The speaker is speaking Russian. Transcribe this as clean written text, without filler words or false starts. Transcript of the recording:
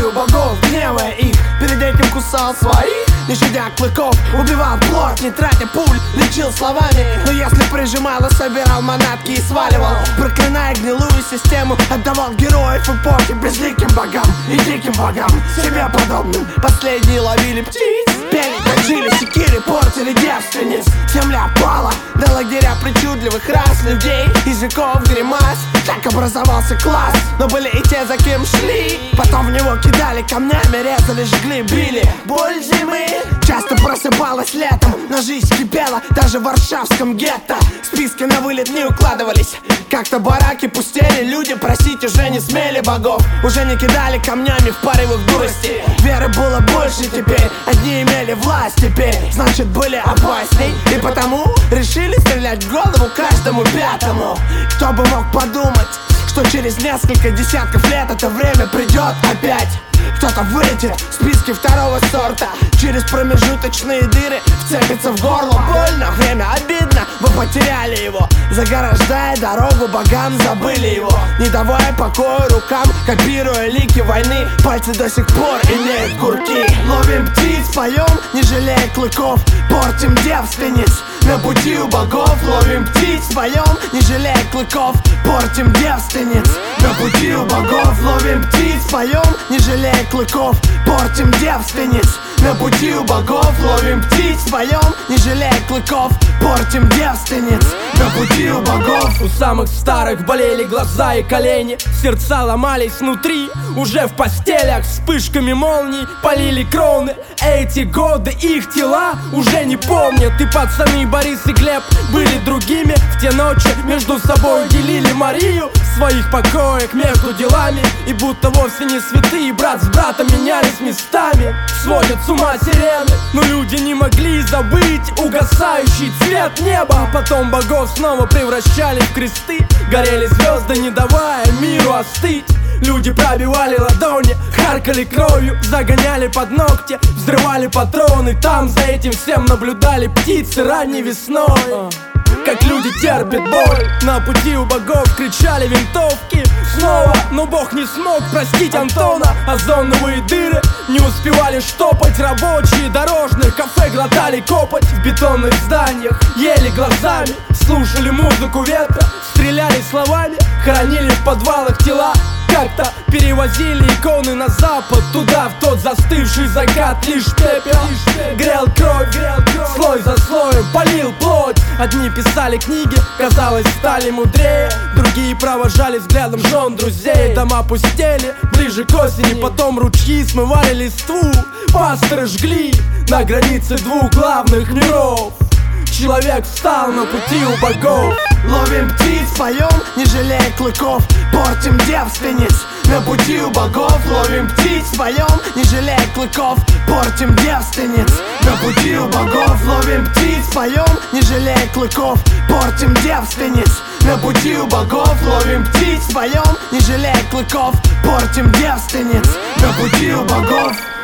у богов, гневая их. Перед этим кусал своих, не щадя клыков. Убивал плоть, не тратя пуль, лечил словами. Но если прижимало, собирал манатки и сваливал. Проклиная гнилую систему, отдавал героев эпохи безликим богам и диким богам, себе подобным. Последние ловили птиц, пели, точили секири, портили девственниц. Земля пала до лагеря причудливых рас людей, из веков гримас. Так образовался класс, но были и те, за кем шли. Потом в него кидали камнями, резали, жгли, били. Боль зимы часто просыпалась летом, но жизнь кипела даже в варшавском гетто. Списки на вылет не укладывались, как-то бараки пустели. Люди просить уже не смели богов, уже не кидали камнями в порывах дурости. Веры было больше теперь, одни имели власть теперь, значит были опасней. И потому решили стрелять в голову каждому пятому. Кто бы мог подумать, что через несколько десятков лет это время придет опять. Кто-то вылетит в списке второго сорта, через промежуточные дыры вцепится в горло. Больно, время обидно, вы потеряли его. Заграждая дорогу богам, забыли его, не давая покоя рукам, копируя лики войны. Пальцы до сих пор имеют курки. Ловим птиц, поем, не жалея клыков. Портим девственниц на пути у богов. Ловим птиц, поем, не жалея клыков. Портим девственниц на пути у богов. Ловим птиц, поем, не жалея клыков. Портим девственниц на пути у богов. Ловим птиц, поем, не жалея клыков. Портим девственниц на пути у богов. У самых старых болели глаза и колени, сердца ломались внутри. Уже в постелях вспышками молний полили кроны. Эти годы их тела уже не помнят. И пацаны Борис и Глеб были другими. В те ночи между собой делили Марию в своих покоях между делами. И будто вовсе не святые, брат с братом менялись местами. Сводят с ума сирены, но люди не могли забыть угасающий цвет неба. Потом богов снова превращали в кресты, горели звезды, не давая миру остыть. Люди пробивали ладони, харкали кровью, загоняли под ногти, взрывали патроны. Там за этим всем наблюдали птицы ранней весной. Как люди терпят боль, на пути у богов кричали винтовки снова. Но бог не смог простить Антона. Озоновые дыры не успевали штопать. Рабочие дорожных кафе глотали копоть. В бетонных зданиях ели глазами, слушали музыку ветра, стреляли словами, хоронили в подвалах тела. Как-то перевозили иконы на запад, туда, в тот застывший закат. Лишь пепел грел кровь, слой за слоем полил плоть. Одни писали книги, казалось, стали мудрее, другие провожали взглядом жен друзей. Дома пустели ближе к осени, потом ручьи смывали листву. Пасторы жгли на границе двух главных миров. Человек встал на пути у богов. Ловим птиц, поем, не жалея клыков. Портим девственниц на пути у богов. Ловим птиц, поем, не жалея клыков. Портим девственниц на пути у богов. Ловим птиц, поем, не жалея клыков. Портим девственниц на пути у богов. Ловим птиц, поем, не жалея клыков. Портим девственниц на пути у богов.